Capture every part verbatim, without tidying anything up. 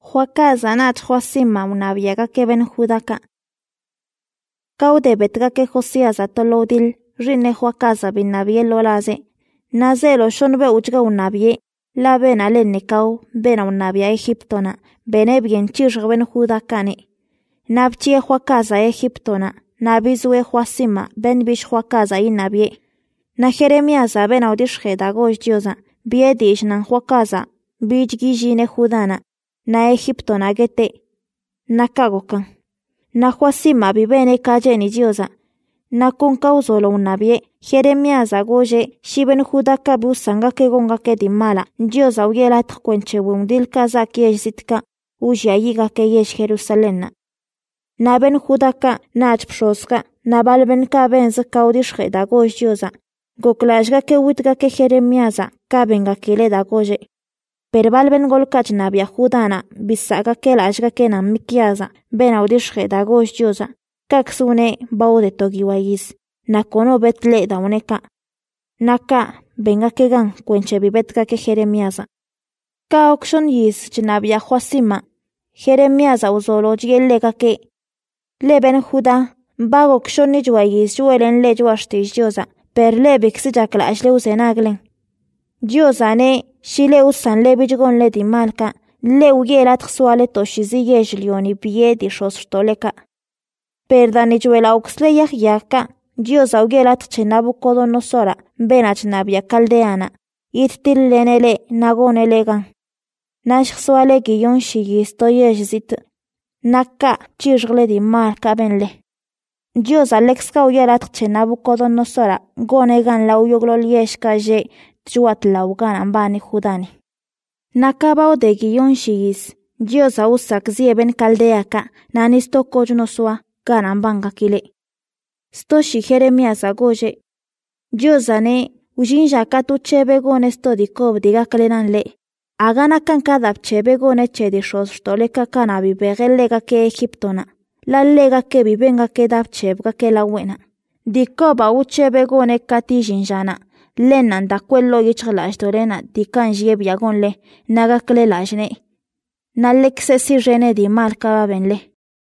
Huakaza nach huasima unabiaga que ben judaka. Caude betka que Josías atolodil, rine huakaza binabie lolaze. Nazelo shonbe uchga unabie, la ben alenikau, ben unabia Egiptona, bene bien chirg ben judakane. Nabchie huakaza Egiptona, nabizue huasima, ben bish huakaza inabie. Na Jeremiasa ben audishge dagosh diosa, biedish nan huakaza, bij gijine judana. Na Egiptona gete. Na kagokan. Na huasima bibene kajeni diosa. Na kunkauzolo unabie, Jeremiasa goje, shiben judaka busanga que gonga que dimala, diosa uyela tquenche wundil kaza kiesitka, uja yiga que yesh Jerusalena. Na ben judaka, nach pshoska, na balben ka benz kaudishge da gosh diosa. Goklashga que witga que Jeremiasa, kabenga kile da goje. Per balben golkach nabia judana, bisaga que lashga que na mikiaza, ben audishge da gosh diosa. Kaksune baude togiwayis, na kono betle da uneka. Naka, venga que gan, cuenche bibetka que Jeremiasa. Ka okshon yis chinabia huasima, Jeremiasa uzolo lega que. Leben juda, bago okshon ni juayis juelen le juashtish diosa, per lebik si jaklash le usenaglen. Diosa ne, shile usan le bijgon le di malka, le uyelat xsuale toshizi yeshlioni piedi shostoleka. Perdani juela uxle yaka, Dios augelat chenabucodonosora, benach nabia caldeana, ittil lenele nagonelegan. Nash suale guion shigistoyezit. Naka chirgle di marca benle. Dios alexca ugelat chenabucodonosora, gonegan la uyoglolieshka je, juat laugan ambani judani. Nakabao de guion shigis, Dios ausak zieben caldeaka, nanisto cojunosua. Ganambanga kile. Stoshi Jeremiasa goje. Diosane, ujinja katu chebe gone stodi kob diga kalenanle. Agana kan kadap chebe gone chedi shostoleka kanabi begelega ke Egiptona. La lega ke bibenga ke dap chebga ke la buena. Dikoba u chebe gone kati jinjana. Lenan da quello yichglash dorena dikan jebia gonle naga kle lajne. Na leksesi rene di malka benle.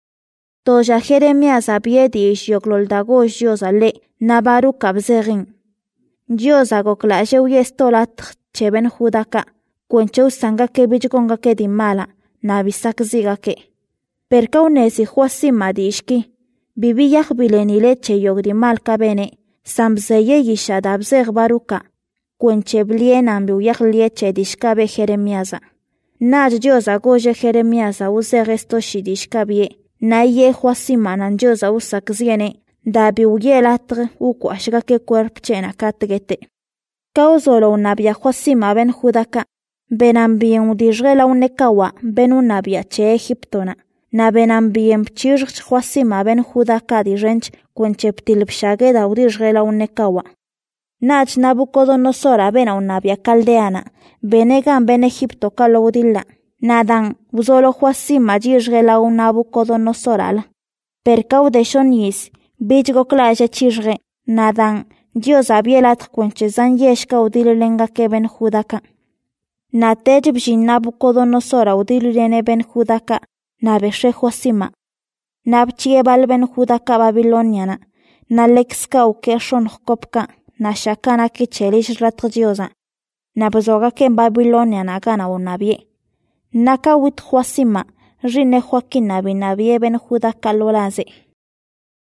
Toja Jeremiasa biedish yogloldagosh diosa le, nabaru kabzerin. Diosa goklashe uyestolat cheben judaka, cuenche sanga que bijgonga que di mala, nabisak ziga que. Perka unesi huasima dishki, bibiyah bileni leche yogdi malka bene, samzeye yishadabzeg baruka, cuenche blien uyah lieche dishkabe Jeremiasa. Naj diosa goje Jeremiasa uzeg esto shidishkabie. Na ye huasima nan diosa usak ziene, da bi uyelatr ukwashga que cuerp chena katgete. Causolo unabia huasima ben judaka, benambien udirgela unekawa ben unabia che Egiptona, na benambien pchirch huasima ben judaka di rench cuencheptilpshage da udirgela unekawa. Nach Nabucodonosora ben unabia caldeana, benegan ben Egipto kalodilla. Nadan, uzolo huasima jirgela un Nabucodonosorala. Percau de shonis, bijgo klaje chirge, nadan, Dios abielat cuenchezan yeshka udilenga que ben judaka. Natej bjin Nabucodonosora udilene ben judaka, nabeshe huasima. Nabchiebal ben judaka babiloniana, nalexka ukeshon kopka, nashakana kichelish ratgiosa. Nabzoga que en Babiloniana gana unabie. Naka wit huasima, rine Joaquina binabie ben judaka lolaze.